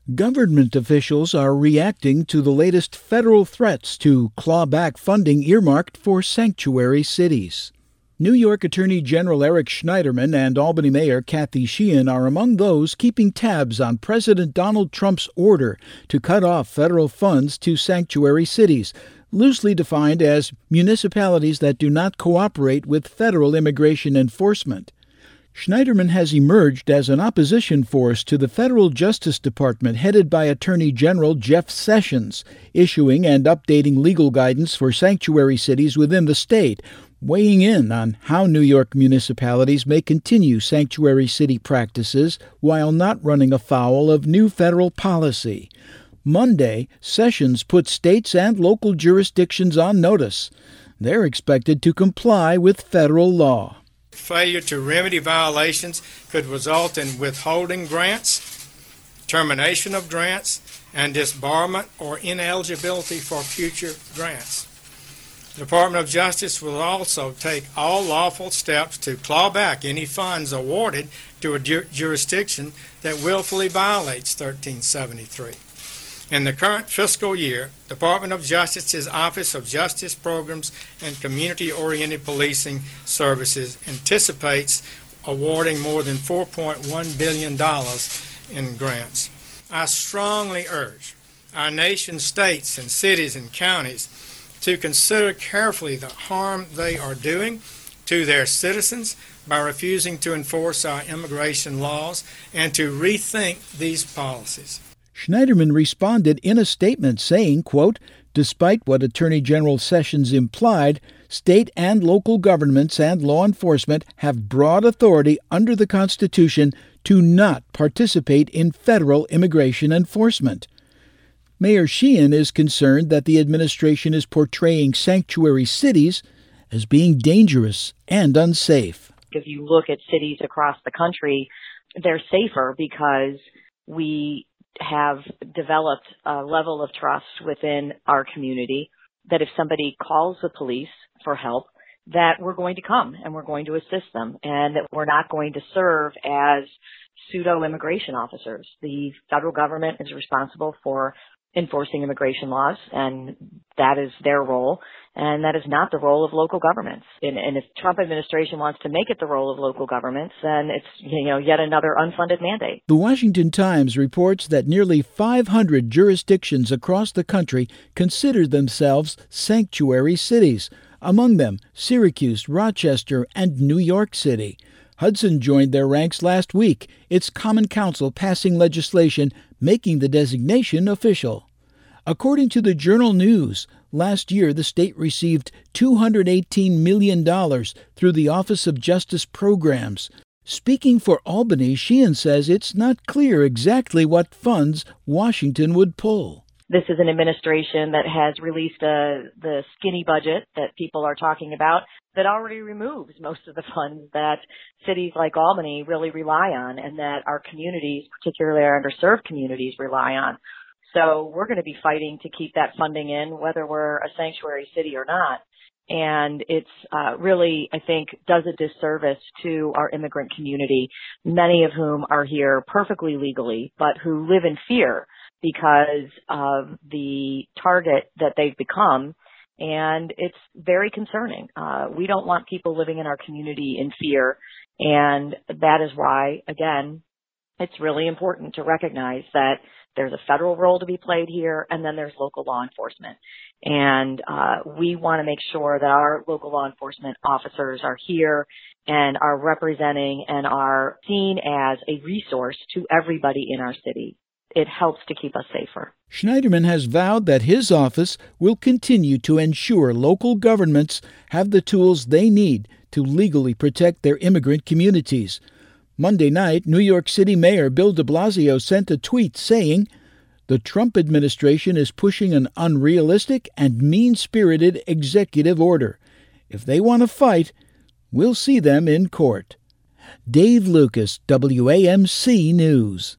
Government officials are reacting to the latest federal threats to claw back funding earmarked for sanctuary cities. New York Attorney General Eric Schneiderman and Albany Mayor Kathy Sheehan are among those keeping tabs on President Donald Trump's order to cut off federal funds to sanctuary cities, loosely defined as municipalities that do not cooperate with federal immigration enforcement. Schneiderman has emerged as an opposition force to the federal Justice Department headed by Attorney General Jeff Sessions, issuing and updating legal guidance for sanctuary cities within the state, weighing in on how New York municipalities may continue sanctuary city practices while not running afoul of new federal policy. Monday, Sessions put states and local jurisdictions on notice. They're expected to comply with federal law. Failure to remedy violations could result in withholding grants, termination of grants, and disbarment or ineligibility for future grants. The Department of Justice will also take all lawful steps to claw back any funds awarded to a jurisdiction that willfully violates 1373. In the current fiscal year, the Department of Justice's Office of Justice Programs and Community-Oriented Policing Services anticipates awarding more than $4.1 billion in grants. I strongly urge our nation's states and cities and counties to consider carefully the harm they are doing to their citizens by refusing to enforce our immigration laws and to rethink these policies. Schneiderman responded in a statement saying, quote, "Despite what Attorney General Sessions implied, state and local governments and law enforcement have broad authority under the Constitution to not participate in federal immigration enforcement." Mayor Sheehan is concerned that the administration is portraying sanctuary cities as being dangerous and unsafe. If you look at cities across the country, they're safer because we have developed a level of trust within our community that if somebody calls the police for help, that we're going to come and we're going to assist them and that we're not going to serve as pseudo-immigration officers. The federal government is responsible for enforcing immigration laws, and that is their role, and that is not the role of local governments. And if Trump administration wants to make it the role of local governments, then it's yet another unfunded mandate. The Washington Times reports that nearly 500 jurisdictions across the country consider themselves sanctuary cities, among them Syracuse, Rochester, and New York City. Hudson joined their ranks last week, its Common Council passing legislation making the designation official. According to the Journal News, last year the state received $218 million through the Office of Justice Programs. Speaking for Albany, Sheehan says it's not clear exactly what funds Washington would pull. This is an administration that has released the skinny budget that people are talking about that already removes most of the funds that cities like Albany really rely on and that our communities, particularly our underserved communities, rely on. So we're going to be fighting to keep that funding in, whether we're a sanctuary city or not. And it's really, I think, does a disservice to our immigrant community, many of whom are here perfectly legally, but who live in fear because of the target that they've become. And it's very concerning. We don't want people living in our community in fear. And that is why, again, it's really important to recognize that there's a federal role to be played here, and then there's local law enforcement. And we want to make sure that our local law enforcement officers are here and are representing and are seen as a resource to everybody in our city. It helps to keep us safer. Schneiderman has vowed that his office will continue to ensure local governments have the tools they need to legally protect their immigrant communities. Monday night, New York City Mayor Bill de Blasio sent a tweet saying, "The Trump administration is pushing an unrealistic and mean-spirited executive order. If they want to fight, we'll see them in court." Dave Lucas, WAMC News.